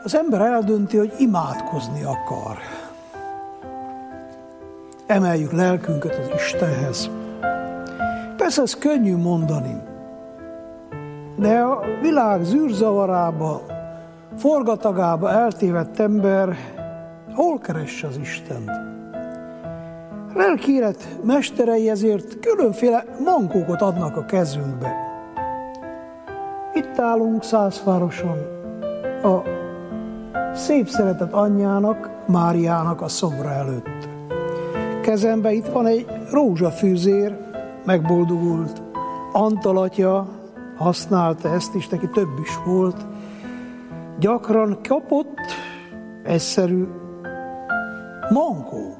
az ember eldönti, hogy imádkozni akar. Emeljük lelkünket az Istenhez. Persze ez könnyű mondani, de a világ zűrzavarába, forgatagába eltévedt ember hol keresse az Istent? Lelki élet mesterei ezért különféle mankókat adnak a kezünkbe. Itt állunk Szászvároson, a szép szeretett anyjának, Máriának a szobra előtt. Kezemben itt van egy rózsafűzér, megboldogult. Antal atya használta ezt is, neki több is volt. Gyakran kapott egyszerű mankó.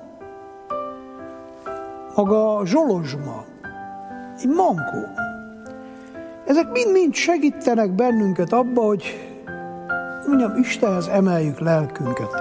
Maga a zsolozsma, egy mankó. Ezek mind-mind segítenek bennünket abba, hogy mondjam, Istenhez emeljük lelkünket.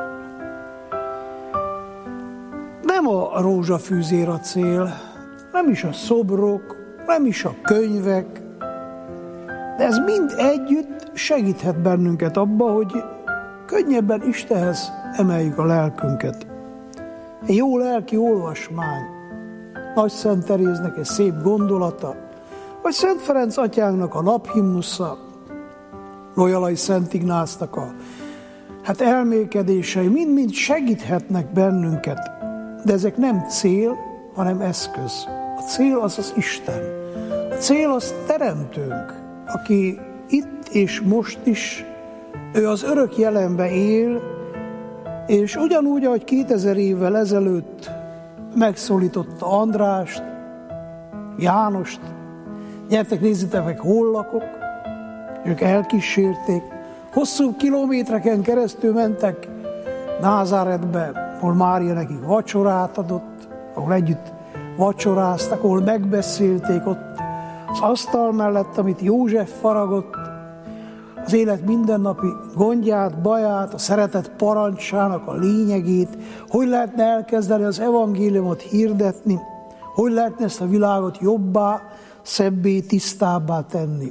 Nem a rózsafűzér a cél, nem is a szobrok, nem is a könyvek, de ez mind együtt segíthet bennünket abba, hogy könnyebben Istenhez emeljük a lelkünket. Egy jó lelki olvasmány, Nagy Szent Teréznek egy szép gondolata, vagy Szent Ferenc atyánknak a naphimnusza, Loyolai Szent Ignácnak a elmélkedései mind-mind segíthetnek bennünket, de ezek nem cél, hanem eszköz. A cél az az Isten. A cél az Teremtőnk, aki itt és most is, ő az örök jelenben él, és ugyanúgy, ahogy 2000 évvel ezelőtt megszólította Andrást, Jánost, gyertek, nézzétek meg, hol lakok, ők elkísérték, hosszú kilométereken keresztül mentek Názáretbe, ahol Mária nekik vacsorát adott, ahol együtt vacsoráztak, ahol megbeszélték ott az asztal mellett, amit József faragott, az élet mindennapi gondját, baját, a szeretet parancsának a lényegét, hogy lehetne elkezdeni az evangéliumot hirdetni, hogy lehetne ezt a világot jobbá, szebbé, tisztábbá tenni.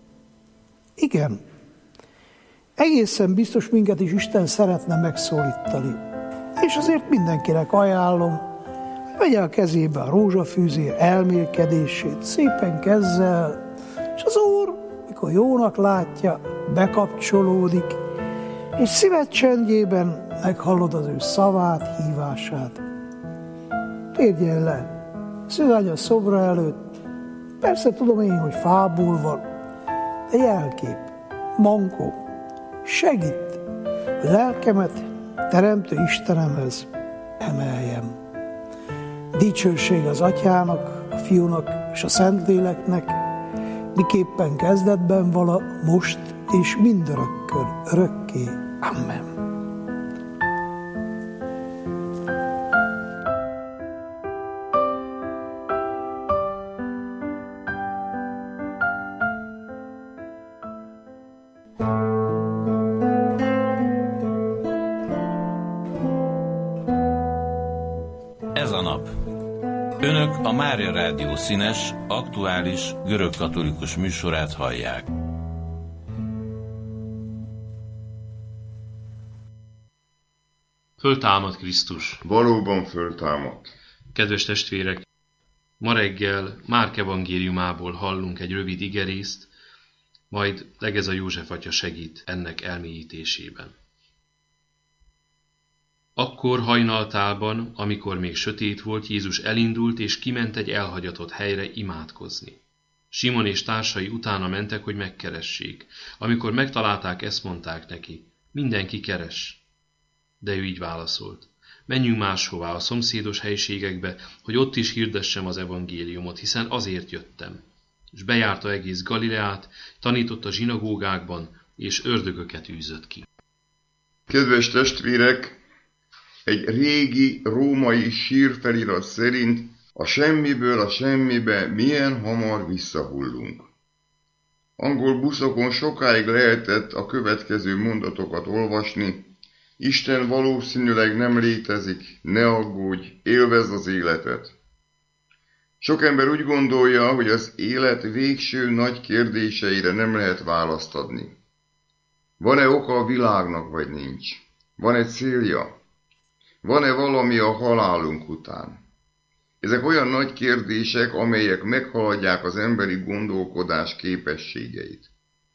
Igen, egészen biztos minket is Isten szeretne megszólítani. És azért mindenkinek ajánlom, hogy vegye a kezébe a rózsafűzér elmélkedését, szépen kezzel, és az Úr, mikor jónak látja, bekapcsolódik, és szíved csendjében meghallod az ő szavát, hívását. Térjél le, Szűzány a szobra előtt, persze tudom én, hogy fából van, de jelkép, mankó, segít, hogy lelkemet Teremtő Istenemhez emeljem. Dicsőség az Atyának, a Fiúnak és a Szentléleknek, miképpen kezdetben vala, most és mindörökkön, örökké. Amen. Ez a nap. Önök a Mária Rádió színes, aktuális, görögkatolikus műsorát hallják. Föltámad Krisztus. Valóban föltámadt. Kedves testvérek, ma reggel Márk evangéliumából hallunk egy rövid igerészt, majd Legez a József atya segít ennek elmélyítésében. Akkor hajnaltálban, amikor még sötét volt, Jézus elindult és kiment egy elhagyatott helyre imádkozni. Simon és társai utána mentek, hogy megkeressék. Amikor megtalálták, ezt mondták neki: mindenki keres. De ő így válaszolt: menjünk máshová, a szomszédos helyiségekbe, hogy ott is hirdessem az evangéliumot, hiszen azért jöttem. És bejárta egész Galileát, tanított a zsinagógákban, és ördögöket űzött ki. Kedves testvérek, egy régi római sírfelirat szerint a semmiből a semmibe milyen hamar visszahullunk. Angol buszokon sokáig lehetett a következő mondatokat olvasni: Isten valószínűleg nem létezik, ne aggódj, élvezd az életet. Sok ember úgy gondolja, hogy az élet végső nagy kérdéseire nem lehet választ adni. Van-e oka a világnak, vagy nincs? Van-e célja? Van-e valami a halálunk után? Ezek olyan nagy kérdések, amelyek meghaladják az emberi gondolkodás képességeit.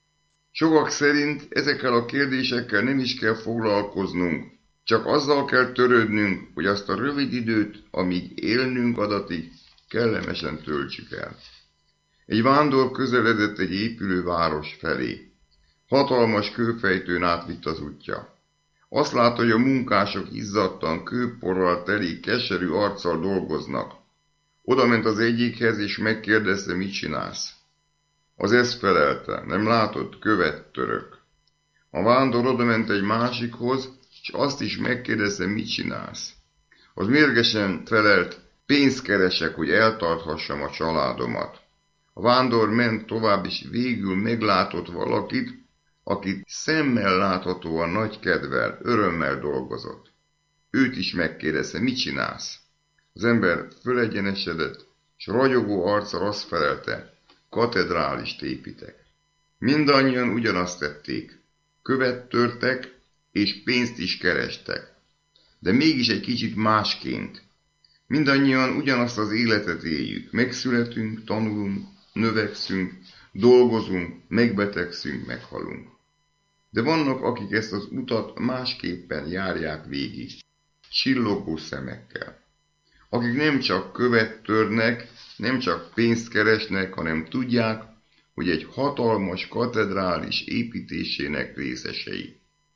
Sokak szerint ezekkel a kérdésekkel nem is kell foglalkoznunk, csak azzal kell törődnünk, hogy azt a rövid időt, amíg élnünk adatig, kellemesen töltsük el. Egy vándor közeledett egy épülő város felé. Hatalmas kőfejtőn átvitt az útja. Azt látta, hogy a munkások izzadtan, kőporral teli, keserű arccal dolgoznak. Oda ment az egyikhez, és megkérdezte, mit csinálsz. Az ezt felelte, nem látod, követ török. A vándor oda ment egy másikhoz, és azt is megkérdezte, mit csinálsz. Az mérgesen felelt, pénzt keresek, hogy eltarthassam a családomat. A vándor ment tovább, és végül meglátott valakit, akit szemmel láthatóan nagy kedvel, örömmel dolgozott. Őt is megkérdezte, mit csinálsz? Az ember fölegyenesedett, és ragyogó arccal azt felelte, katedrálist építek. Mindannyian ugyanazt tették, követ törtek, és pénzt is kerestek. De mégis egy kicsit másként. Mindannyian ugyanazt az életet éljük, megszületünk, tanulunk, növekszünk, dolgozunk, megbetegszünk, meghalunk. De vannak, akik ezt az utat másképpen járják végig, csillogó szemekkel. Akik nem csak követ törnek, nem csak pénzt keresnek, hanem tudják, hogy egy hatalmas katedrális építésének részesei.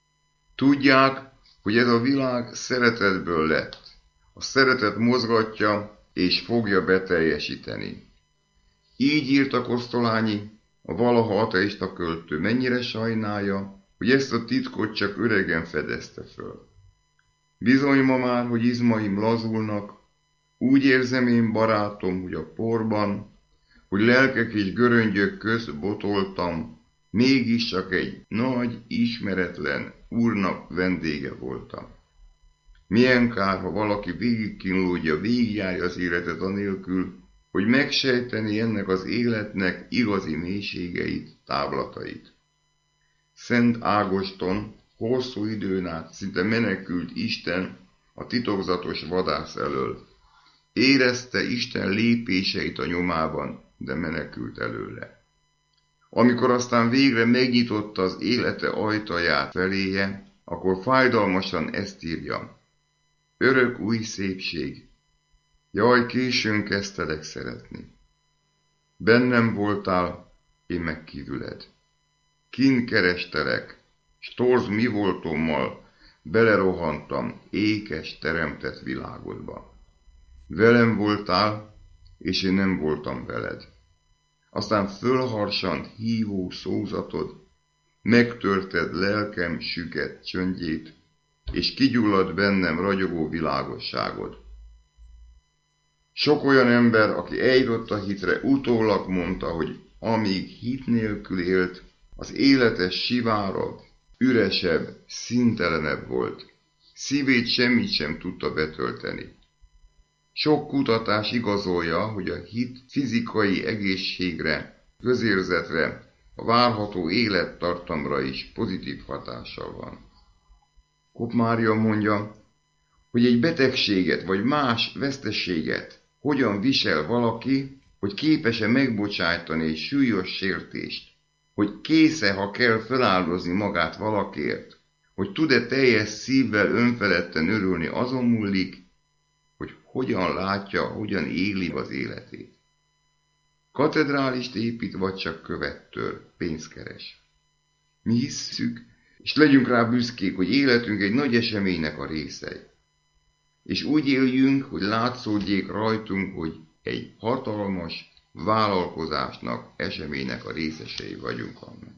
Tudják, hogy ez a világ szeretetből lett. A szeretet mozgatja és fogja beteljesíteni. Így írta Kosztolányi, a valaha ateista költő, mennyire sajnálja, hogy ezt a titkot csak öregen fedezte föl. Bizony ma már, hogy izmaim lazulnak, úgy érzem én, barátom, hogy a porban, hogy lelkek és göröngyök közt botoltam, mégis csak egy nagy, ismeretlen úrnak vendége voltam. Milyen kár, ha valaki végigkínlódja, végigjárja az életet anélkül, hogy megsejteni ennek az életnek igazi mélységeit, távlatait. Szent Ágoston hosszú időn át szinte menekült Isten a titokzatos vadász elől. Érezte Isten lépéseit a nyomában, de menekült előle. Amikor aztán végre megnyitotta az élete ajtaját feléje, akkor fájdalmasan ezt írja. Örök új szépség! Jaj, későn kezdtelek szeretni. Bennem voltál, én meg kívüled. Kint kerestelek, s torz mi voltommal belerohantam ékes teremtett világodba. Velem voltál, és én nem voltam veled. Aztán fölharsant hívó szózatod, megtörted lelkem süket csöndjét, és kigyulladt bennem ragyogó világosságod. Sok olyan ember, aki eljutott a hitre, utólag mondta, hogy amíg hit nélkül élt, az élete sivárabb, üresebb, színtelenebb volt. Szívét semmit sem tudta betölteni. Sok kutatás igazolja, hogy a hit fizikai egészségre, közérzetre, a várható élettartamra is pozitív hatással van. Kopp Mária mondja, hogy egy betegséget vagy más veszteséget hogyan visel valaki, hogy képes-e megbocsájtani egy súlyos sértést, hogy kész-e, ha kell, feláldozni magát valakért, hogy tud-e teljes szívvel önfeledten örülni, azon múlik, hogy hogyan látja, hogyan éli az életét. Katedrálist épít, vagy csak követ tör, pénzt keres. Mi hisszük, és legyünk rá büszkék, hogy életünk egy nagy eseménynek a részei. És úgy éljünk, hogy látszódjék rajtunk, hogy egy hatalmas vállalkozásnak, eseménynek a részesei vagyunk annak.